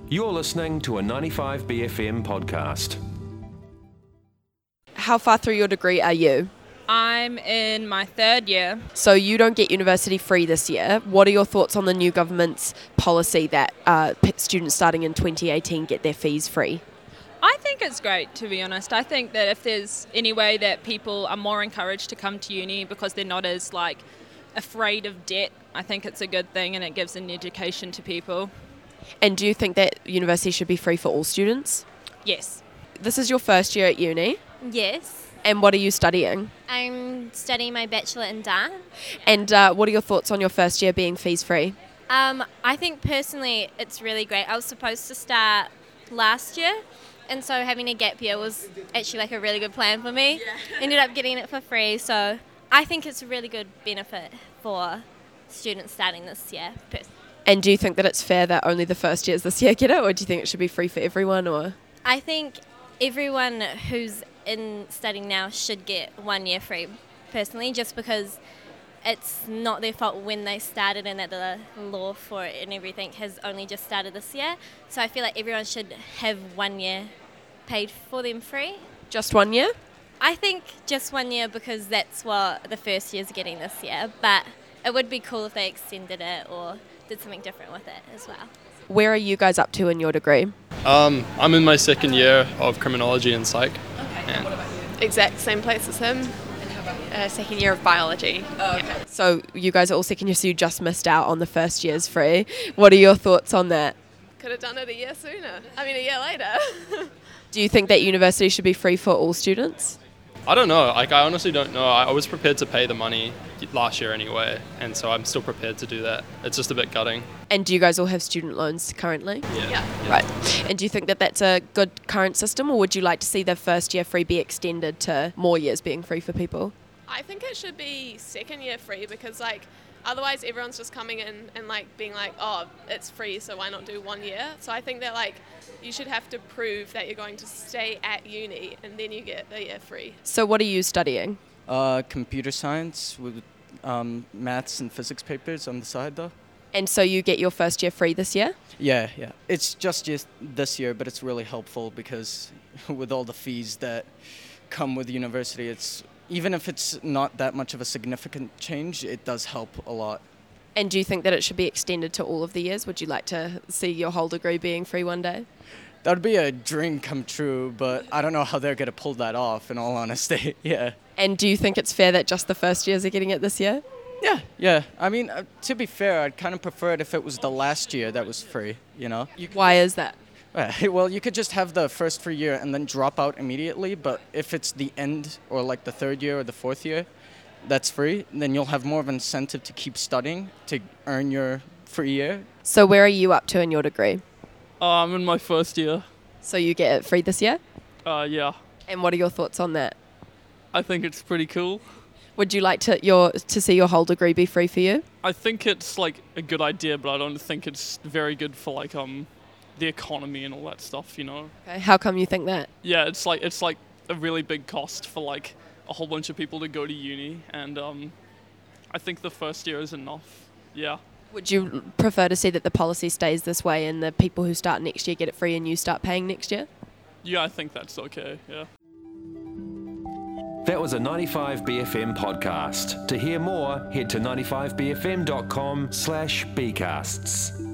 You're listening to a 95BFM podcast. How far through your degree are you? I'm in my third year. So you don't get university free this year. What are your thoughts on the new government's policy that students starting in 2018 get their fees free? I think it's great, to be honest. I think that if there's any way that people are more encouraged to come to uni because they're not as afraid of debt, I think it's a good thing and it gives an education to people. And do you think that university should be free for all students? Yes. This is your first year at uni. Yes. And what are you studying? I'm studying my bachelor in dance. And what are your thoughts on your first year being fees free? I think personally it's really great. I was supposed to start last year, and so having a gap year was actually a really good plan for me. Yeah. Ended up getting it for free, so I think it's a really good benefit for students starting this year. And do you think that it's fair that only the first years this year get it, or do you think it should be free for everyone? Or I think everyone who's in studying now should get 1 year free, personally, just because it's not their fault when they started and that the law for it and everything has only just started this year. So I feel like everyone should have 1 year paid for them free. just 1 year? I think just 1 year because that's what the first year's getting this year, but it would be cool if they extended it or did something different with it as well. Where are you guys up to in your degree? I'm in my second year of criminology and psych. Okay, and what about you? Exact same place as him. Second year of biology. Oh, okay. So you guys are all second year, so you just missed out on the first year's free. What are your thoughts on that? Could have done it a year sooner. A year later. Do you think that university should be free for all students? I don't know. I honestly don't know. I was prepared to pay the money last year anyway, and so I'm still prepared to do that. It's just a bit gutting. And do you guys all have student loans currently? Yeah. Right. And do you think that that's a good current system, or would you like to see the first year free be extended to more years being free for people? I think it should be second year free because otherwise everyone's just coming in and being oh, it's free, so why not do 1 year? So I think that you should have to prove that you're going to stay at uni and then you get a year free. So what are you studying? Computer science with maths and physics papers on the side though. And so you get your first year free this year? Yeah. It's just this year, but it's really helpful because with all the fees that come with university, even if it's not that much of a significant change, it does help a lot. And do you think that it should be extended to all of the years? Would you like to see your whole degree being free one day? That would be a dream come true, but I don't know how they're going to pull that off, in all honesty. Yeah. And do you think it's fair that just the first years are getting it this year? Yeah. To be fair, I'd kind of prefer it if it was the last year that was free, Why is that? Well, you could just have the first free year and then drop out immediately, but if it's the end or the third year or the fourth year that's free, then you'll have more of an incentive to keep studying to earn your free year. So where are you up to in your degree? I'm in my first year. So you get it free this year? Yeah. And what are your thoughts on that? I think it's pretty cool. Would you like to see your whole degree be free for you? I think it's a good idea, but I don't think it's very good for the economy and all that stuff, Okay. How come you think that? Yeah, it's a really big cost for a whole bunch of people to go to uni, and I think the first year is enough. Yeah. Would you prefer to see that the policy stays this way and the people who start next year get it free and you start paying next year? Yeah, I think that's okay, yeah. That was a 95BFM podcast. To hear more, head to 95bfm.com/bcasts.